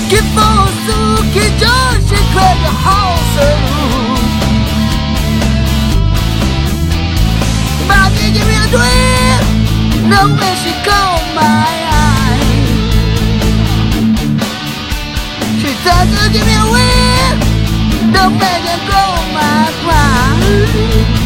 Keep on keep on, she cried the house. Maggie, give me a dream. No way she caught my eye. She tried to give me a win. Don't make her grow my pride.